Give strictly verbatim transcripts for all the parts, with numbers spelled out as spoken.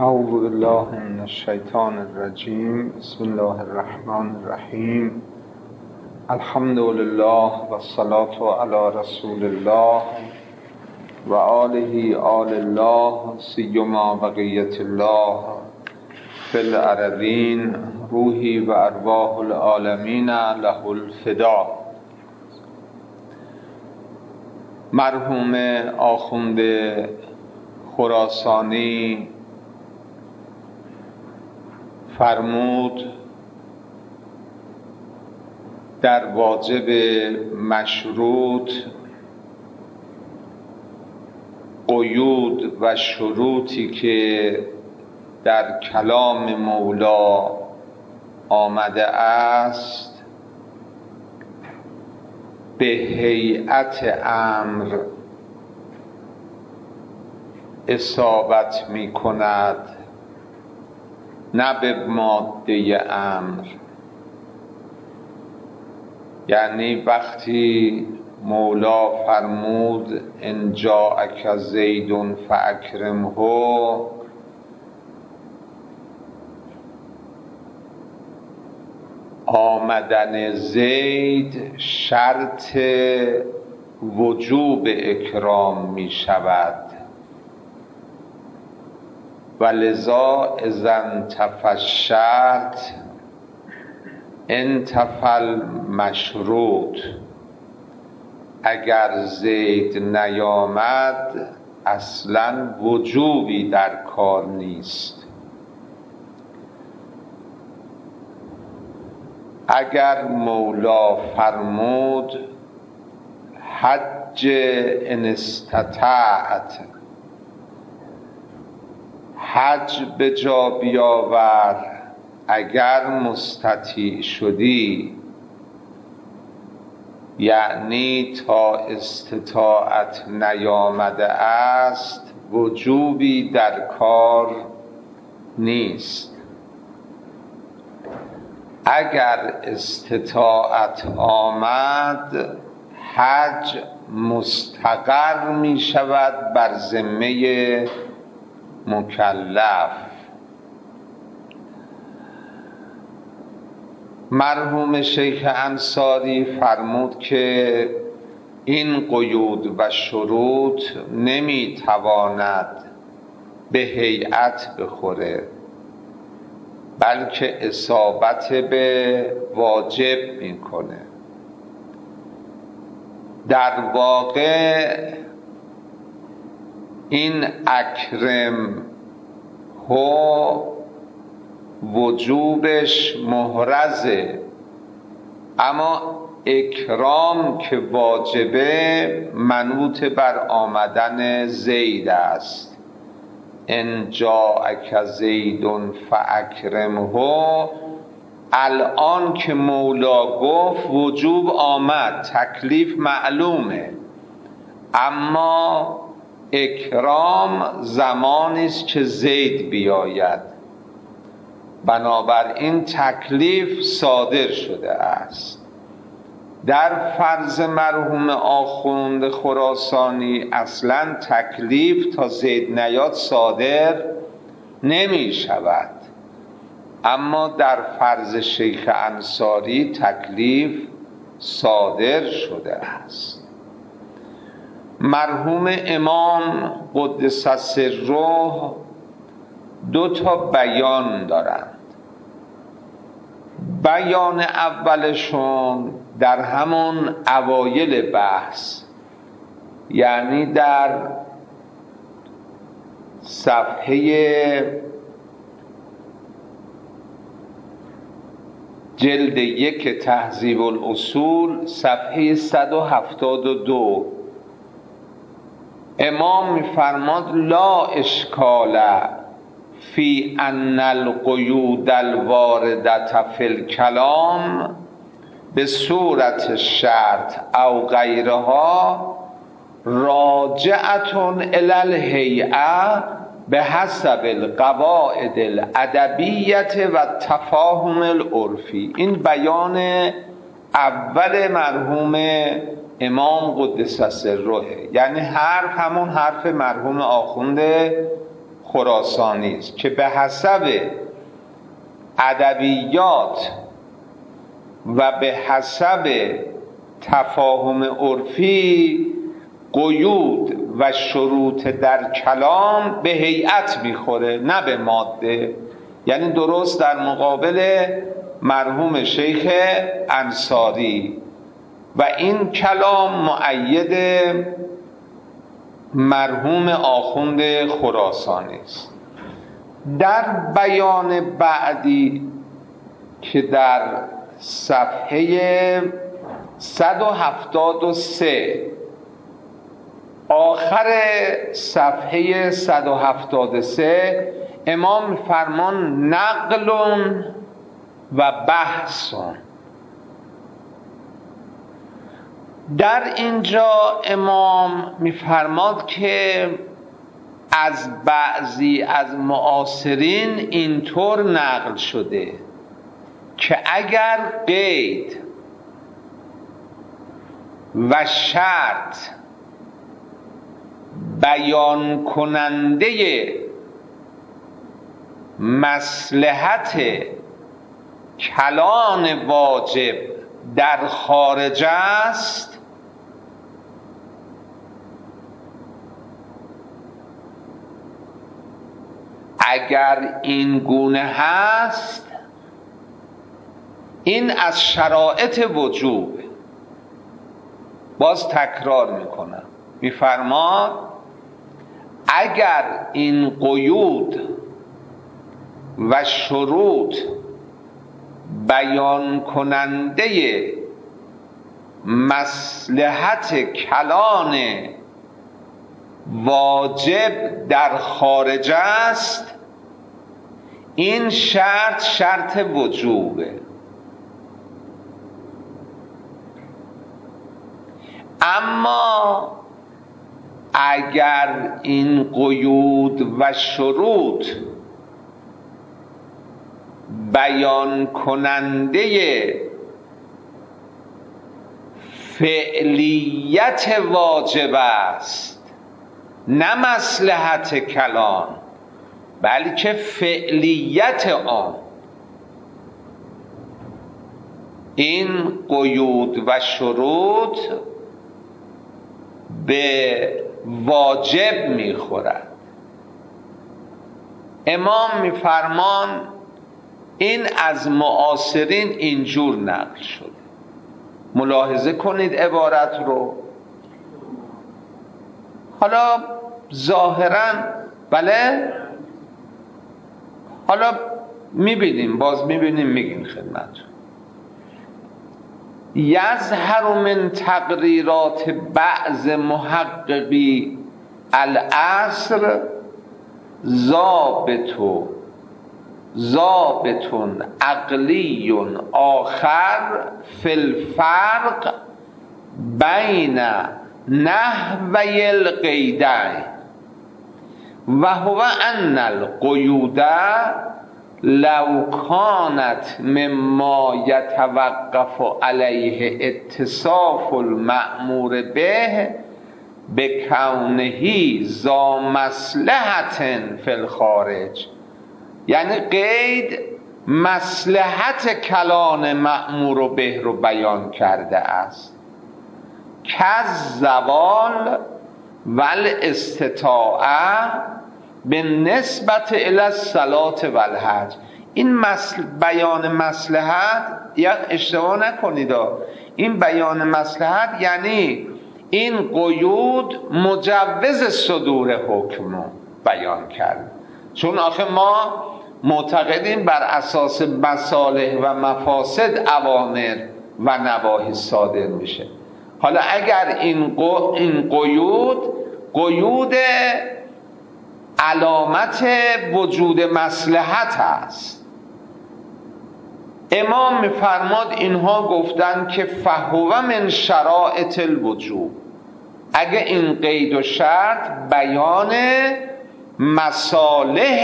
اعوذ بالله من الشیطان الرجیم. بسم الله الرحمن الرحیم. الحمد لله و الصلاة علی رسول الله و آله آل الله سیما بقیت الله فی الارضین. روحی و ارواح العالمین له الفدا. مرحوم آخوند خراسانی فرمود در واجب مشروط قیود و شروطی که در کلام مولا آمده است به هیئت امر اصابت می کند، نه به ماده امر. یعنی وقتی مولا فرمود ان جاءک زید فاکرمه، آمدن زید شرط وجوب اکرام می شود و لذا اذا انتفی الشرط انتفی المشروط. اگر زید نیامد اصلا وجوبی در کار نیست. اگر مولا فرمود حج ان استطعت، حج به جا بیاور اگر مستطیع شدی، یعنی تا استطاعت نیامده است وجوبی در کار نیست. اگر استطاعت آمد حج مستقر می شود بر ذمه مکلف. مرحوم شیخ انصاری فرمود که این قیود و شروط نمیتواند به هیئت بخوره، بلکه اصابت به واجب میکنه. در واقع این اکرم هو وجوبش محرزه، اما اکرام که واجبه منوط بر آمدن زید است. ان جاءک زید فاکرمه، الان که مولا گفت وجوب آمد، تکلیف معلومه، اما اکرام زمانی است که زید بیاید. بنابراین تکلیف صادر شده است. در فرض مرحوم آخوند خراسانی اصلا تکلیف تا زید نیاد صادر نمی شود، اما در فرض شیخ انصاری تکلیف صادر شده است. مرحوم امام قدس سره دو تا بیان دارند. بیان اولشون در همون اوایل بحث، یعنی در صفحه جلد یک تهذیب الاصول صفحه صد و هفتاد و دو، امام می‌فرماد لا اشکال فی ان القیود الواردة فی الکلام به صورت شرط او غیرها راجعة الی الهیئة به حسب القواعد الادبیة و التفاهم العرفی. این بیان اول مرحوم امام قدس سره، یعنی حرف همون حرف مرحوم آخوند خراسانی است که به حسب ادبیات و به حسب تفاهم عرفی قیود و شروط در کلام به هیئت میخوره نه به ماده. یعنی درست در مقابل مرحوم شیخ انصاری و این کلام مؤید مرحوم آخوند خراسانی است. در بیان بعدی که در صفحه صد و هفتاد و سه آخر صفحه صد و هفتاد و سه امام فرمان نقل و بحث. در اینجا امام میفرماد که از بعضی از معاصرین اینطور نقل شده که اگر قید و شرط بیان کننده مصلحت کلان واجب در خارج است اگر این گونه هست این از شرایط وجوب. باز تکرار میکنم میفرماد اگر این قیود و شروط بیان کننده مصلحت کلان واجب در خارج است این شرط شرط وجوبه. اما اگر این قیود و شروط بیان کننده فعلیت واجب است نه مصلحت کلان بلکه فعلیت آن، این قیود و شروط به واجب میخورد. امام میفرمان این از معاصرین اینجور نقل شده. ملاحظه کنید عبارت رو. حالا ظاهرا بله، حالا میبینیم، باز میبینیم میگیم خدمتتون. یظهر من تقریرات بعض محققی العصر ضابط ضابط عقلی آخر فی الفرق بین نحوی القیدین و هو ان القیود لو کانت مما یتوقف علیه اتصاف المأمور به بکونه ذا مصلحت فی الخارج، یعنی قید مصلحت کلان مأمور به رو بیان کرده است کز زوال ول استطاعه به نسبت الی الصلاة و الحج. این مسل بیان مصلحت، یک اشتباه نکنید، این بیان مصلحت یعنی این قیود مجوز صدور حکم بیان کرد. چون آخه ما معتقدیم بر اساس مصالح و مفاسد اوامر و نواهی صادر میشه. حالا اگر این این قیود قیود علامت وجود مصلحت است، امام میفرماد اینها گفتن که فهو من شرائط الوجوب، اگه این قید و شرط بیان مصالح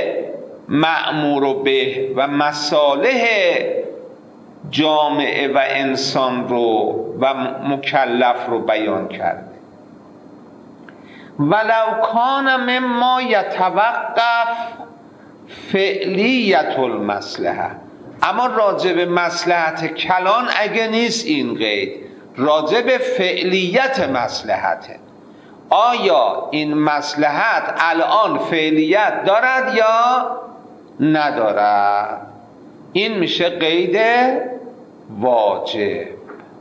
مأمور به و مصالح جامعه و انسان رو و مکلف رو بیان کرده. ولو کان مما یتوقف فعلیت المصلحه، اما راجع به مصلحت کلان اگه نیست این قید، راجع به فعلیت مصلحته. آیا این مصلحت الان فعلیت دارد یا ندارد؟ این میشه قید واجب.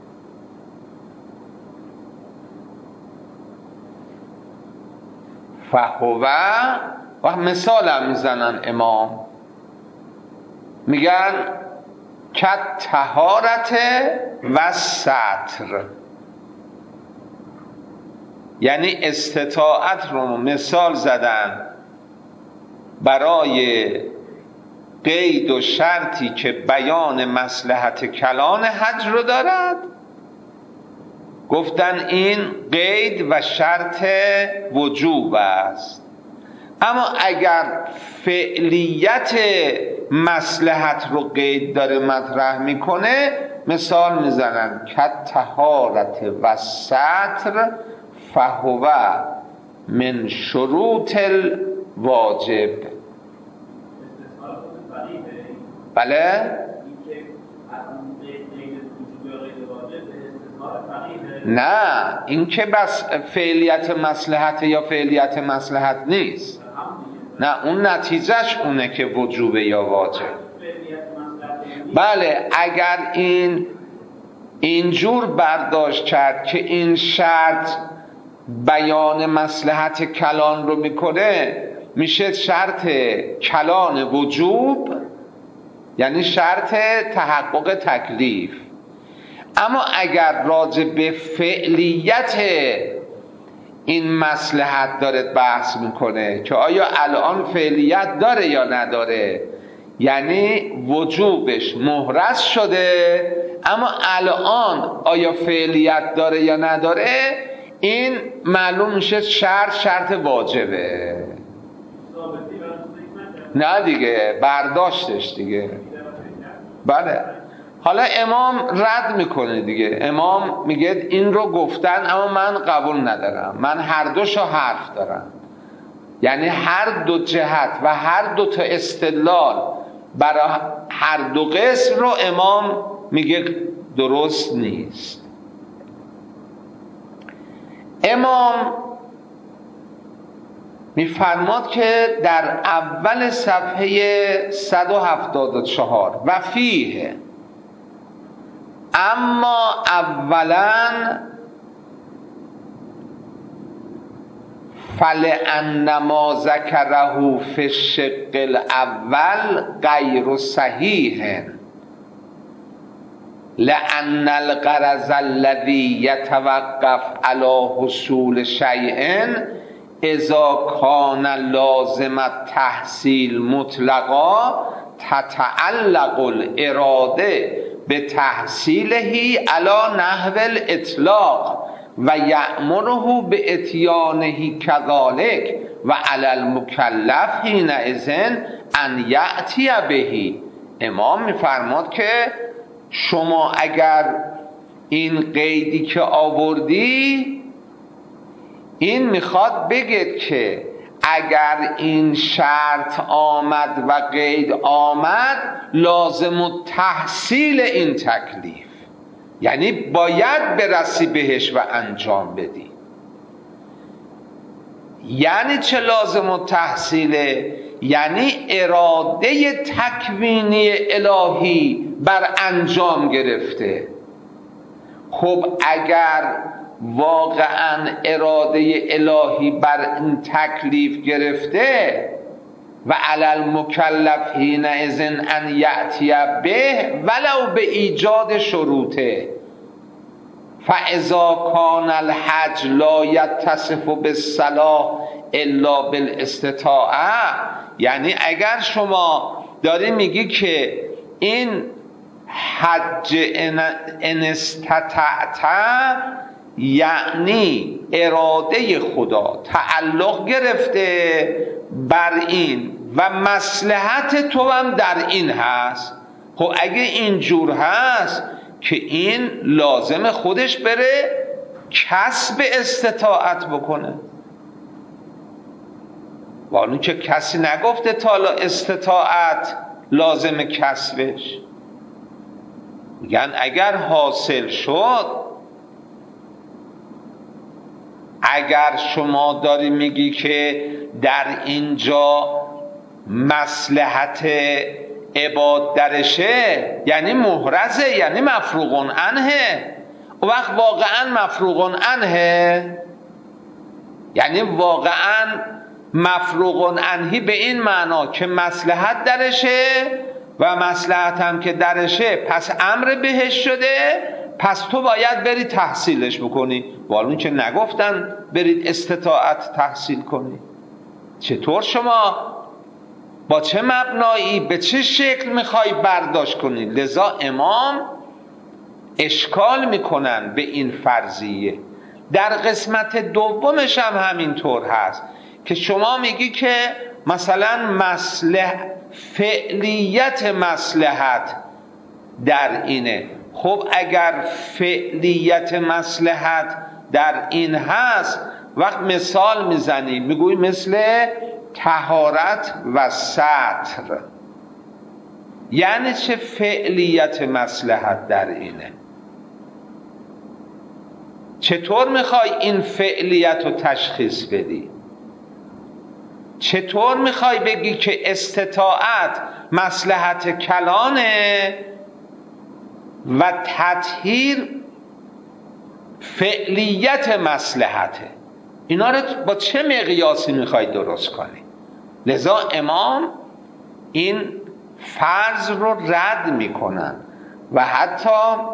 فهو، و مثال هم میزنن امام، میگن کت طهارت و ستر، یعنی استطاعت رو مثال زدن برای قید و شرطی که بیان مصلحت کلان حج رو دارد. گفتن این قید و شرط وجوب است، اما اگر فعلیت مصلحت رو قید داره مطرح میکنه، مثال میزنن کت طهارت و ستر فهو من شروط الواجب. بله؟ نه، این که بس فعلیت مصلحت یا فعلیت مصلحت نیست، نه اون نتیجهش اونه که وجوبه یا واجب. بله، اگر این اینجور برداشت کرد که این شرط بیان مصلحت کلان رو میکنه، میشه شرط کلان وجوب، یعنی شرط تحقق تکلیف. اما اگر راجع به فعلیت این مصلحت داره بحث میکنه که آیا الان فعلیت داره یا نداره، یعنی وجوبش محرز شده اما الان آیا فعلیت داره یا نداره، این معلوم میشه شرط شرط واجبه. نه دیگه، برداشتش دیگه. بله، حالا امام رد میکنه دیگه. امام میگه این رو گفتن اما من قبول ندارم، من هر دوشو حرف دارم. یعنی هر دو جهت و هر دو تا استدلال برای هر دو قسم رو امام میگه درست نیست. امام میفرماد که در اول صفحه صد و هفتاد و چهار و فیه، اما اولا فلأن ما ذکره فی الشق الاول غیر صحیح، لأن الغرض الذي يتوقف على حصول شيء اذا كان لازم التحصيل مطلقا تتعلق الاراده بتحصيله على نحو الاطلاق و یأمره باتیانه كذلك و على المکلف حینئذ ان یأتی به. امام میفرماد که شما اگر این قیدی که آوردی، این میخواد بگید که اگر این شرط آمد و قید آمد لازم التحصیل این تکلیف، یعنی باید برسی بهش و انجام بدی. یعنی چه لازم التحصیله؟ یعنی اراده تکوینی الهی بر انجام گرفته. خب اگر واقعا اراده الهی بر این تکلیف گرفته و علی المکلف حینئذ ان یأتی به ولو به ایجاد شروطه، فاذا کان الحج لا یتصف بالصلاح الا بالاستطاعه، یعنی اگر شما داری میگی که این حج ان استطعت، یعنی اراده خدا تعلق گرفته بر این و مصلحت تو هم در این هست. خب اگه اینجور هست که این لازم خودش بره کسب استطاعت بکنه، وانو که کسی نگفته تا استطاعت لازم کسبش. میگن اگر حاصل شد، اگر شما داری میگی که در اینجا مصلحت عباد درشه، یعنی محرزه، یعنی مفروغ عنه. و وقت واقعا مفروغ عنه یعنی واقعا مفروغ عنهی به این معنا که مصلحت درشه و مصلحت هم که درشه پس امر بهش شده، پس تو باید بری تحصیلش بکنی. والون که نگفتن برید استطاعت تحصیل کنی. چطور شما با چه مبنایی به چه شکل میخوای برداشت کنی؟ لذا امام اشکال میکنن به این فرضیه. در قسمت دومش هم همینطور هست که شما میگی که مثلا مصلح فعلیت مصلحت در اینه. خب اگر فعلیت مصلحت در این هست، وقت مثال میزنی میگوی مثل طهارت و ستر، یعنی چه فعلیت مصلحت در اینه؟ چطور میخوای این فعلیت رو تشخیص بدی؟ چطور میخوای بگی که استطاعت مصلحت کلانه و تطهیر فعلیت مصلحته؟ اینا رو با چه مقیاسی میخوای درست کنی؟ لذا امام این فرض رو رد میکنن و حتی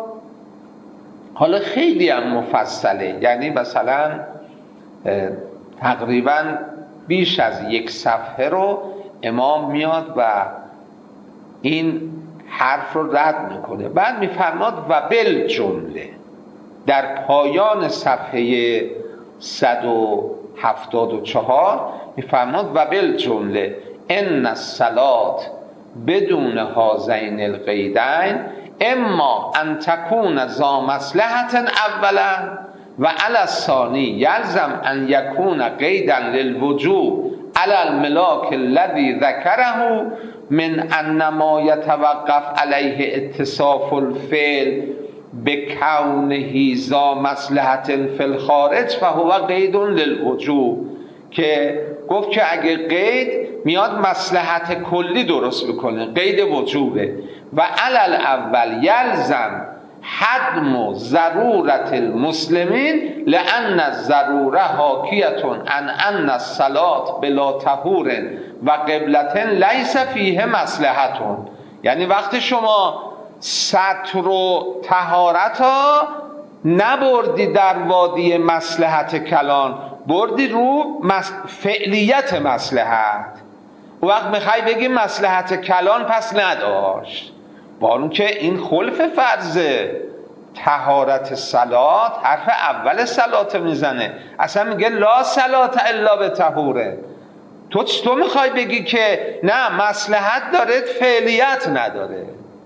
حالا خیلی هم مفصله، یعنی مثلا تقریبا بیش از یک صفحه رو امام میاد و این حرف رو رد میکنه. بعد میفرماد و بالجمله در پایان صفحه صد و هفتاد و چهار میفرماد و بالجمله ان الصلاة بدون هذین القیدین اما ان تکون ذا مصلحة اولا و علی الثانی یلزم ان یکون قیدا للوجوب علی الملاک الذی ذکره من ان ما یتوقف علیه اتصاف الفعل بکونه ذا مصلحة فی الخارج فهو قید للوجوب. که گفت که اگه قید میاد مصلحت کلی درست بکنه، قید وجوبه. و علل اول یلزم حدم ضرورت المسلمین لان الضروره حاکیتون عن ان الصلاة بلا طهور و قبلة لیس فیه مصلحتون. یعنی وقتی شما ستر و طهارت ها نبردی در وادی مصلحت کلان، بردی رو فعلیت مصلحت، وقت میخوای بگی مصلحت کلان پس نداشت، با اون که این خلف فرضه. طهارت صلات حرف اول صلات میزنه، اصلا میگه لا صلات الا به طهوره. تو چطور میخوای بگی که نه مصلحت داره فعلیت نداره؟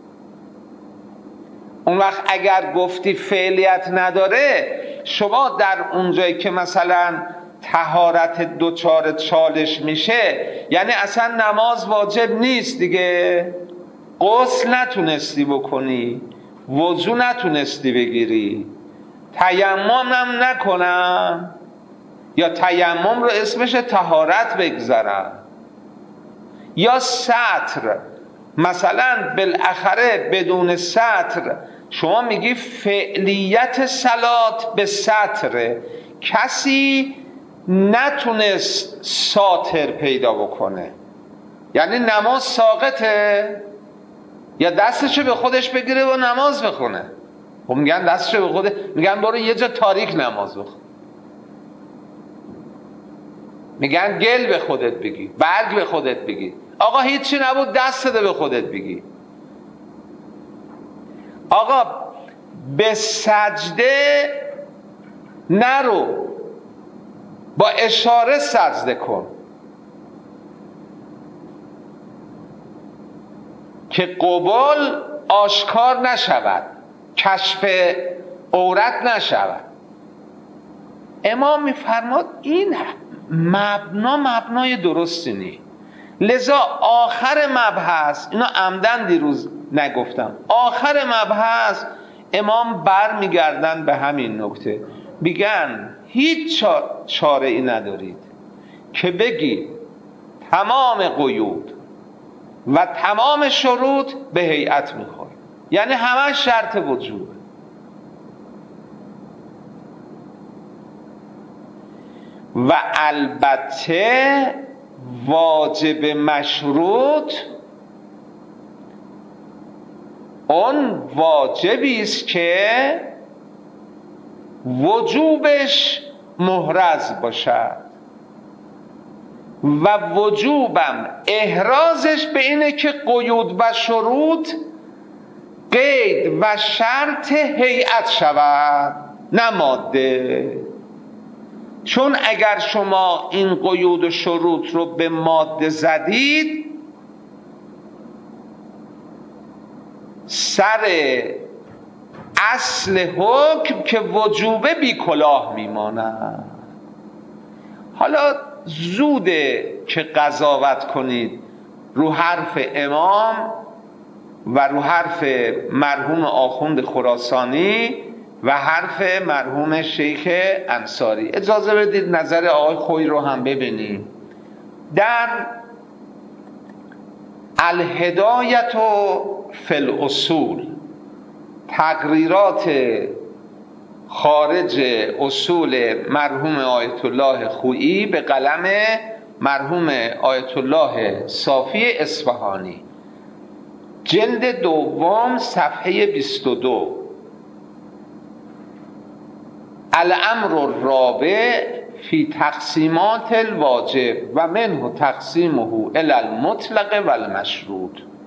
اون وقت اگر گفتی فعلیت نداره، شما در اونجایی که مثلا طهارت دوچار چالش میشه، یعنی اصلا نماز واجب نیست دیگه، غسل نتونستی بکنی، وضو نتونستی بگیری، تیمم هم نکنم، یا تیمم رو اسمش طهارت بگذارم، یا ستر مثلا بالاخره بدون ستر شما میگی فعلیت صلات به ستره، کسی نتونست ساتر پیدا بکنه، یعنی نماز ساقطه، یا دستشو به خودش بگیره و نماز بخونه. خب میگن دستشو به خودش، میگن برو یه جا تاریک نماز بخون، میگن گل به خودت بگی، برگ به خودت بگی. آقا هیچی نبود دست ده به خودت بگی. آقا به سجده نرو، با اشاره سجده کن که قبول آشکار نشود، کشف عورت نشود. امام میفرماد این مبنا مبنای درستی نی. لذا آخر مبحث، اینو عمدن دیروز نگفتم، آخر مبحث امام بر میگردن به همین نکته، میگن هیچ چاره ای ندارید که بگی تمام قیود و تمام شروط به هیئت میخوره، یعنی همه شرط وجوبه. و البته واجب مشروط اون واجبی است که وجوبش محرز باشد و وجوبم احرازش به اینه که قیود و شروط قید و شرط هیئت شود، نه ماده. چون اگر شما این قیود و شروط رو به ماده زدید، سر اصل حکم که وجوبه بی کلاه میماند. حالا زوده که قضاوت کنید رو حرف امام و رو حرف مرحوم آخوند خراسانی و حرف مرحوم شیخ انصاری. اجازه بدید نظر آقای خویی رو هم ببینیم. در الهدایت فی الاصول، تقریرات خارج اصول مرحوم آیت الله خویی به قلم مرحوم آیت الله صافی اصفهانی، جلد دوم صفحه بیست و دو، الامر الرابع فی تقسیمات الواجب و منه تقسیمه الی المطلق و المشروط.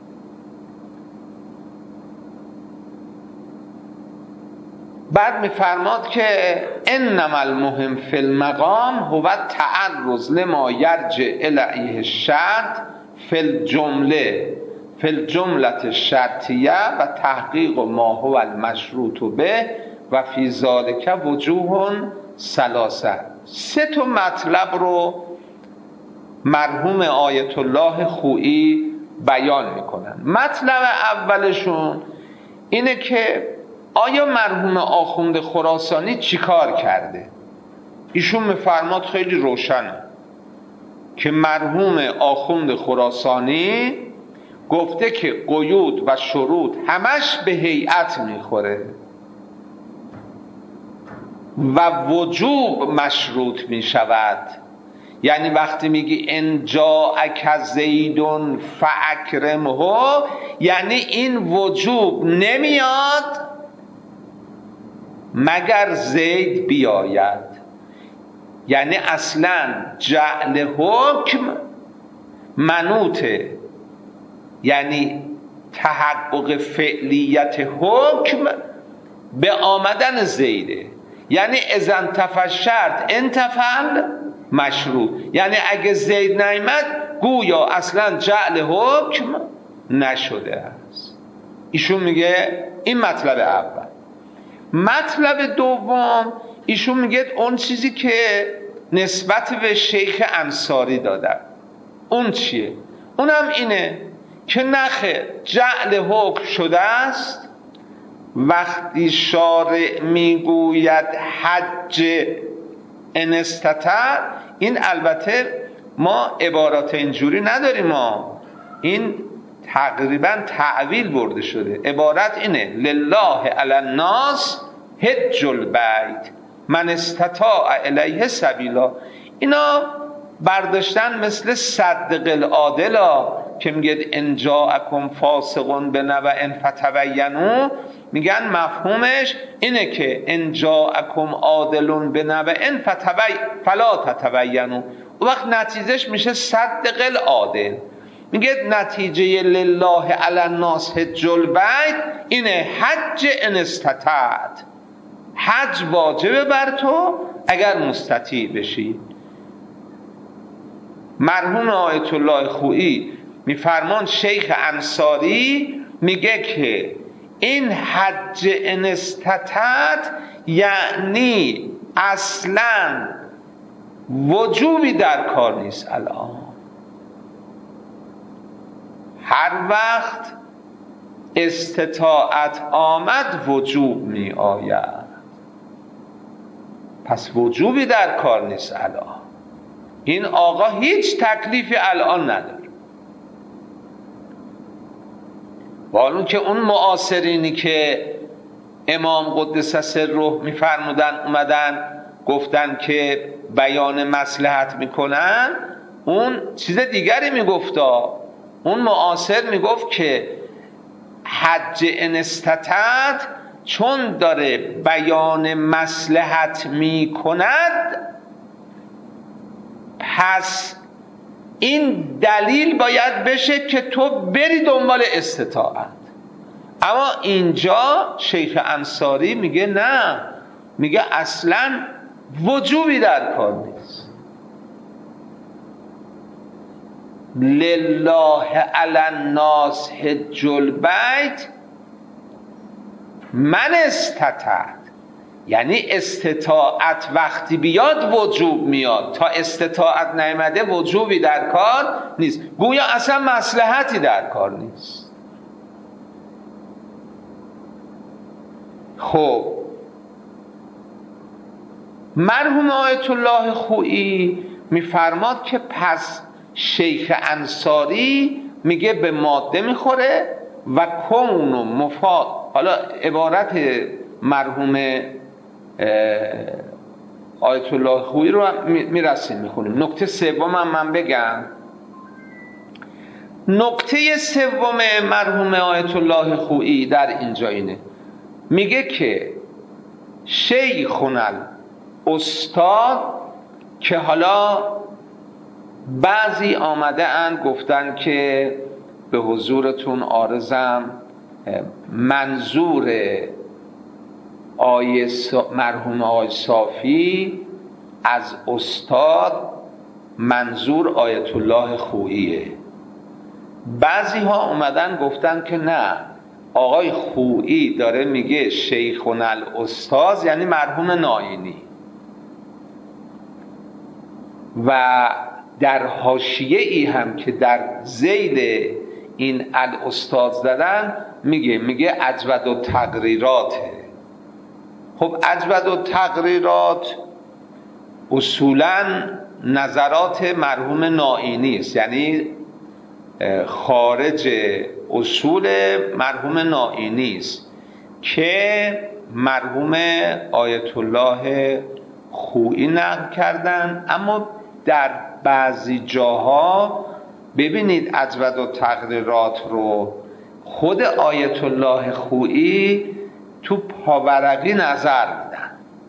بعد میفرماد که انما المهم فی المقام هو تعرض لما یرجع الیه الشرط فی الجمله فی الجمله الشرطیه و تحقیق ما هو المشروط به و فی ذالک وجوه ثلاثه. سه تا مطلب رو مرحوم آیت الله خویی بیان میکنن. مطلب اولشون اینه که آیا مرحوم آخوند خراسانی چیکار کرده؟ ایشون میفرماد خیلی روشنه که مرحوم آخوند خراسانی گفته که قیود و شروط همش به هیئت میخوره و وجوب مشروط میشود. یعنی وقتی میگی ان جاءک زیدون فاکرمه، یعنی این وجوب نمیاد مگر زید بیاید. یعنی اصلا جعل حکم منوطه، یعنی تحقق فعلیت حکم به آمدن زیده. یعنی اذا انتفى الشرط انتفى مشروع، یعنی اگه زید نیامد گویا اصلا جعل حکم نشده است. ایشون میگه این مطلب اول. مطلب دوم ایشون میگه اون چیزی که نسبت به شیخ انصاری دادن اون چیه؟ اونم اینه که نخه جعل حکم شده است وقتی شارع میگوید حج ان استطاع. این البته ما عبارات اینجوری نداریم، ما این تقریبا تعویل برده شده. عبارت اینه لله علی الناس حج البیت من استطاع الیه سبیلا. اینا برداشتن مثل صدق العادلا که میگه ان جاءکم فاسق بنبأ فتبینوا، میگن مفهومش اینه که ان جاءکم عادل بنبأ فتبی فلا تتبینوا. اون وقت نتیجهش میشه صدق العادل. میگه نتیجه لله علی الناس حج البیت اینه حج ان استطعت، حج واجبه بر تو اگر مستطیع بشی. مرحوم آیت الله خویی میفرمان شیخ انصاری میگه که این حج ان استطعت یعنی اصلا وجوبی در کار نیست. الان هر وقت استطاعت آمد وجوب می آید. پس وجوبی در کار نیست. الان این آقا هیچ تکلیفی الان نداره. حالا که اون معاصرینی که امام قدس سره میفرمودن اومدن گفتن که بیان مصلحت میکنن، اون چیز دیگری میگفتا. اون معاصر میگفت که حج ان استطعت چون داره بیان مصلحت میکند، پس این دلیل باید بشه که تو بری دنبال استطاعت. اما اینجا شیخ انصاری میگه نه، میگه اصلا وجوبی در کار نیست. لله علی الناس حج البیت من استطعت، یعنی استطاعت وقتی بیاد وجوب میاد، تا استطاعت نیامده وجوبی در کار نیست. گویا اصلا مصلحتی در کار نیست. خب مرحوم آیت الله خویی میفرماد که پس شیخ انصاری میگه به ماده میخوره و کون و مفاد. حالا عبارت مرحوم آیت الله خویی رو میرسیم میخونیم. نکته سوم هم من بگم. نکته سوم مرحوم آیت الله خویی در اینجا اینه، میگه که شیخنا استاد، که حالا بعضی آمده اند گفتن که به حضورتون عارضم منظور آیه مرحوم آقای صافی از استاد منظور آیت الله خوییه. بعضی ها اومدن گفتن که نه، آقای خویی داره میگه شیخنا الاستاذ یعنی مرحوم ناینی. و در حاشیه ای هم که در ذیل این الاستاذ زدن میگه میگه اجود و تقریراته. خب اجود و تقریرات اصولا نظرات مرحوم ناینی است، یعنی خارج اصول مرحوم ناینی است که مرحوم آیت الله خویی نقل کردن. اما در بعضی جاها ببینید اجود و تقریرات رو خود آیت الله خویی تو پاورقی نظر میدن.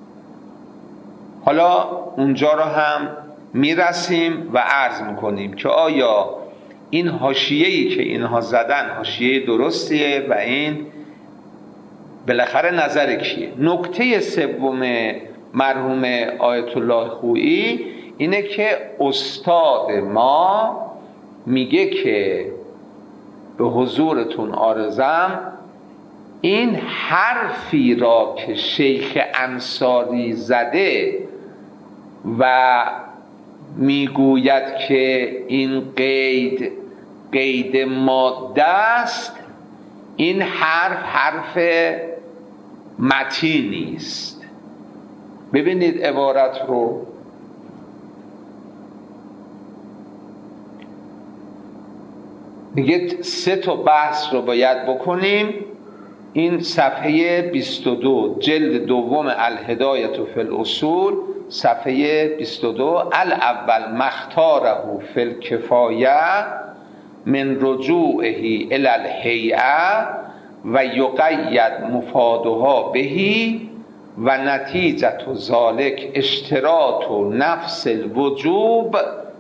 حالا اونجا رو هم میرسیم و عرض میکنیم که آیا این حاشیه‌ای که اینها زدن حاشیه درستیه و این بالاخره نظر کیه. نکته سوم مرحوم آیت الله خویی اینه که استاد ما میگه که به حضورتون عارضم این حرفی را که شیخ انصاری زده و میگوید که این قید قید ماده است، این حرف حرف متینی است. ببینید عبارت رو، میگه سه تا بحث رو باید بکنیم. این صفحه بیست و دو جلد دوم الهدایة فی الاصول صفحه بیست و دو. الاول مختاره فی الکفایه من رجوعه الی الهیئه و یقید مفادها بهی و نتیجه ذلک اشتراط و نفس الوجوب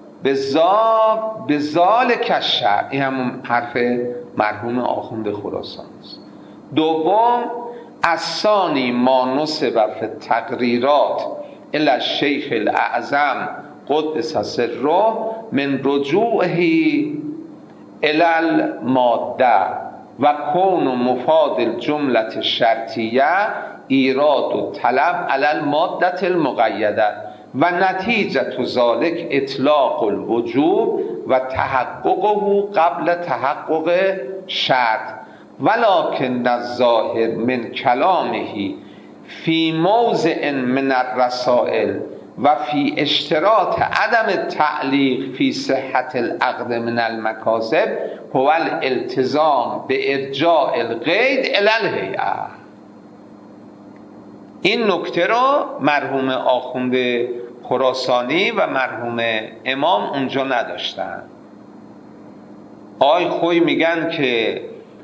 به ذالک الشرع. این همون حرف مرحوم آخوند خراسان است. دوم الثانی ما نسب فی التقریرات الی الشیخ الاعظم قدس سره من رجوعه الی الماده و کون مفاد الجمله شرطیه ایراد و طلب علی الماده المقیده و نتیجه ذالک اطلاق الوجوب و تحققه قبل تحقق شرط ولکن الظاهر من کلامه فی موضع من الرسائل و فی اشتراط عدم تعلیق فی صحت العقد من المکاسب هو الالتزام به ارجاع القید الی الهیئه. این نکته رو مرحوم آخوند خراسانی و مرحوم امام اونجا نداشتن. آی خوی میگن که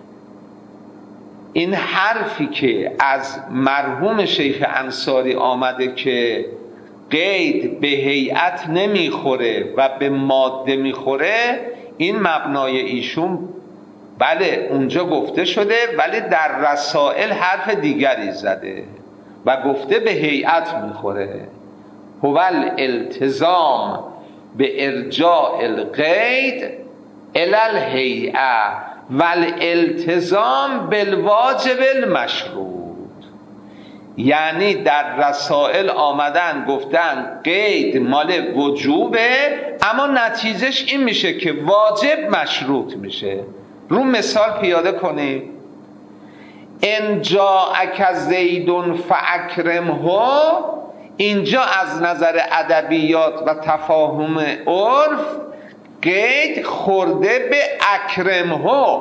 این حرفی که از مرحوم شیخ انصاری آمده که قید به هیئت نمیخوره و به ماده میخوره، این مبنای ایشون بله اونجا گفته شده، ولی در رسائل حرف دیگری زده و گفته به هیئت میخوره. هو الالتزام به ارجاع القید الی الهیئه و الالتزام بالواجب المشروط. یعنی در رسائل آمدن گفتن قید مال وجوبه، اما نتیجهش این میشه که واجب مشروط میشه. رو مثال پیاده کنیم. ان جاءک زید فاکرمه، اینجا از نظر ادبیات و تفاهم عرف قید خورده به اکرمه،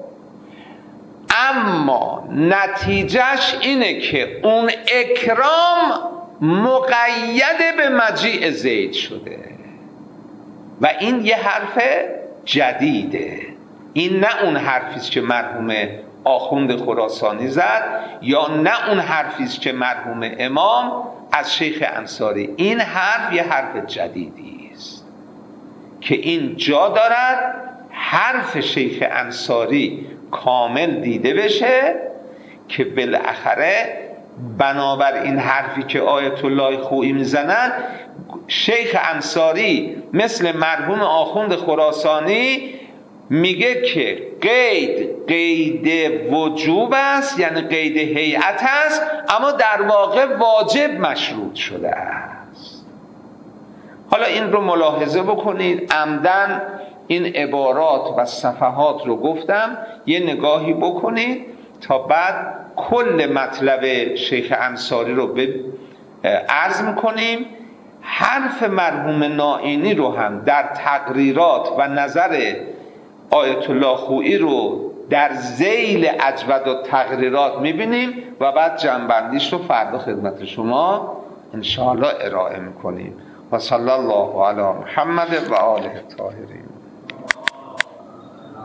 اما نتیجهش اینه که اون اکرام مقید به مجیء زید شده و این یه حرف جدیده. این نه اون حرفیست که مرحوم آخوند خراسانی زد یا نه اون حرفیست که مرحوم امام از شیخ انصاری. این حرف یه حرف جدیدی است که این جا دارد حرف شیخ انصاری کامل دیده بشه که بالاخره بنابر این حرفی که آیت الله خویی میزنن، شیخ انصاری مثل مرحوم آخوند خراسانی میگه که قید قید وجوب است، یعنی قید هیئت است، اما در واقع واجب مشروط شده است. حالا این رو ملاحظه بکنید. عمدن این عبارات و صفحات رو گفتم، یه نگاهی بکنید تا بعد کل مطلب شیخ انصاری رو به عرض میکنیم. حرف مرحوم نائینی رو هم در تقریرات و نظر آیت الله خویی رو در ذیل اجود و تقریرات میبینیم و بعد جنبندیش رو فردا خدمت شما انشاءالله ارائه میکنیم. و صلی الله علی محمد و آله الطاهرین.